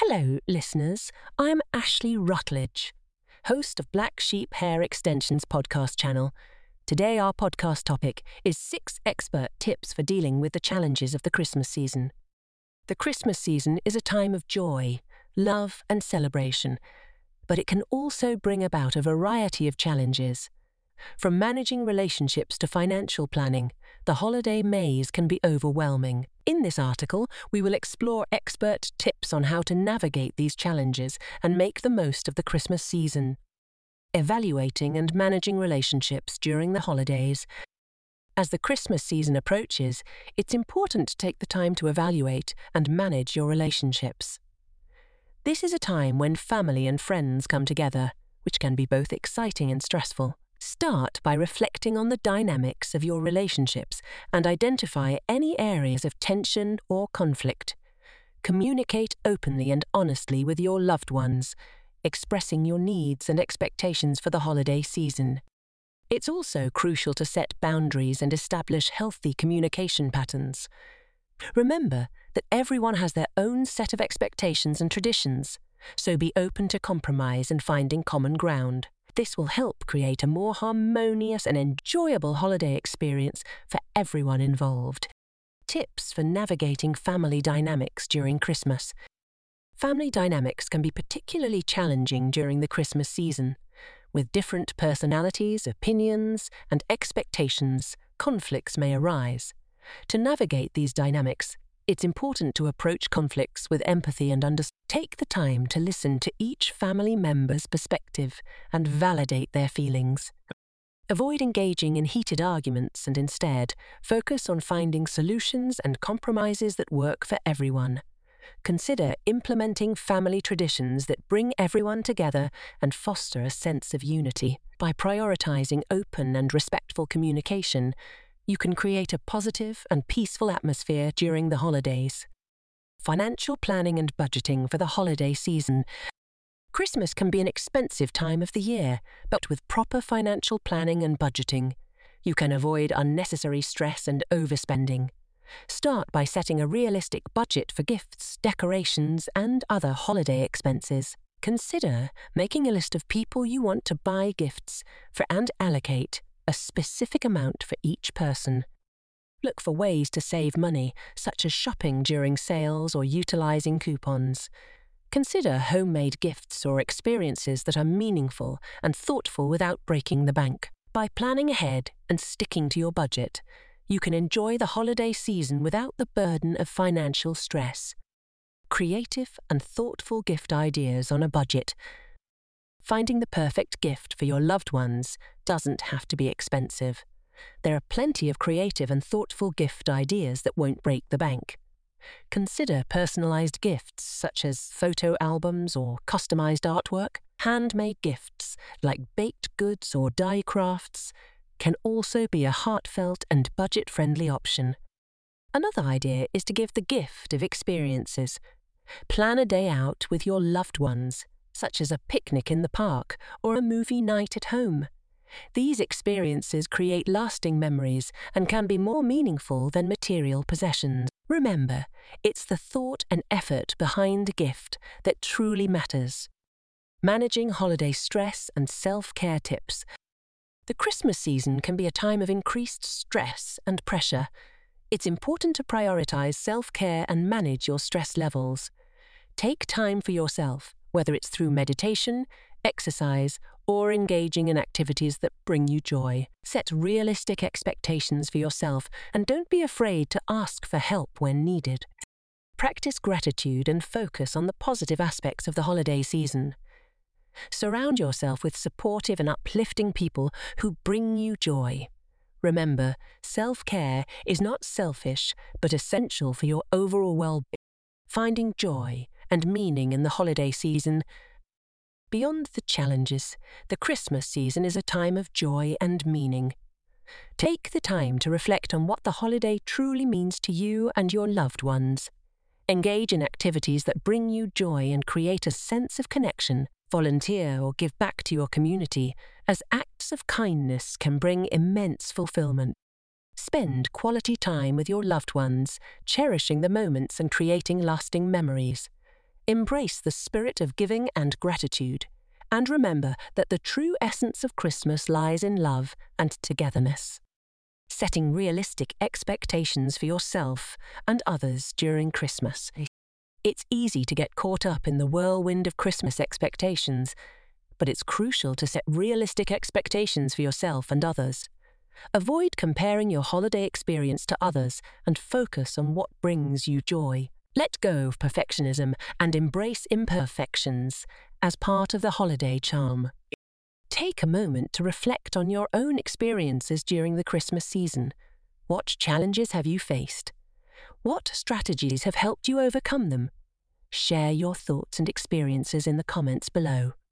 Hello, listeners. I'm Ashley Rutledge, host of Black Sheep Hair Extensions podcast channel. Today, our podcast topic is 6 expert tips for dealing with the challenges of the Christmas season. The Christmas season is a time of joy, love, and celebration, but it can also bring about a variety of challenges. From managing relationships to financial planning, the holiday maze can be overwhelming. In this article, we will explore expert tips on how to navigate these challenges and make the most of the Christmas season. Evaluating and managing relationships during the holidays. As the Christmas season approaches, it's important to take the time to evaluate and manage your relationships. This is a time when family and friends come together, which can be both exciting and stressful. Start by reflecting on the dynamics of your relationships and identify any areas of tension or conflict. Communicate openly and honestly with your loved ones, expressing your needs and expectations for the holiday season. It's also crucial to set boundaries and establish healthy communication patterns. Remember that everyone has their own set of expectations and traditions, so be open to compromise and finding common ground. This will help create a more harmonious and enjoyable holiday experience for everyone involved. Tips for navigating family dynamics during Christmas. Family dynamics can be particularly challenging during the Christmas season. With different personalities, opinions, and expectations, conflicts may arise. To navigate these dynamics, it's important to approach conflicts with empathy and understanding. Take the time to listen to each family member's perspective and validate their feelings. Avoid engaging in heated arguments and instead focus on finding solutions and compromises that work for everyone. Consider implementing family traditions that bring everyone together and foster a sense of unity. By prioritizing open and respectful communication, you can create a positive and peaceful atmosphere during the holidays. Financial planning and budgeting for the holiday season. Christmas can be an expensive time of the year, but with proper financial planning and budgeting, you can avoid unnecessary stress and overspending. Start by setting a realistic budget for gifts, decorations, and other holiday expenses. Consider making a list of people you want to buy gifts for and allocate a specific amount for each person. Look for ways to save money, such as shopping during sales or utilizing coupons. Consider homemade gifts or experiences that are meaningful and thoughtful without breaking the bank. By planning ahead and sticking to your budget, you can enjoy the holiday season without the burden of financial stress. Creative and thoughtful gift ideas on a budget. Finding the perfect gift for your loved ones doesn't have to be expensive. There are plenty of creative and thoughtful gift ideas that won't break the bank. Consider personalized gifts such as photo albums or customized artwork. Handmade gifts like baked goods or die crafts can also be a heartfelt and budget-friendly option. Another idea is to give the gift of experiences. Plan a day out with your loved ones, such as a picnic in the park or a movie night at home. These experiences create lasting memories and can be more meaningful than material possessions. Remember, it's the thought and effort behind the gift that truly matters. Managing holiday stress and self-care tips. The Christmas season can be a time of increased stress and pressure. It's important to prioritize self-care and manage your stress levels. Take time for yourself, whether it's through meditation, exercise, or engaging in activities that bring you joy. Set realistic expectations for yourself and don't be afraid to ask for help when needed. Practice gratitude and focus on the positive aspects of the holiday season. Surround yourself with supportive and uplifting people who bring you joy. Remember, self-care is not selfish, but essential for your overall well-being. Finding joy and meaning in the holiday season. Beyond the challenges, the Christmas season is a time of joy and meaning. Take the time to reflect on what the holiday truly means to you and your loved ones. Engage in activities that bring you joy and create a sense of connection. Volunteer or give back to your community, as acts of kindness can bring immense fulfillment. Spend quality time with your loved ones, cherishing the moments and creating lasting memories. Embrace the spirit of giving and gratitude, and remember that the true essence of Christmas lies in love and togetherness. Setting realistic expectations for yourself and others during Christmas. It's easy to get caught up in the whirlwind of Christmas expectations, but it's crucial to set realistic expectations for yourself and others. Avoid comparing your holiday experience to others and focus on what brings you joy. Let go of perfectionism and embrace imperfections as part of the holiday charm. Take a moment to reflect on your own experiences during the Christmas season. What challenges have you faced? What strategies have helped you overcome them? Share your thoughts and experiences in the comments below.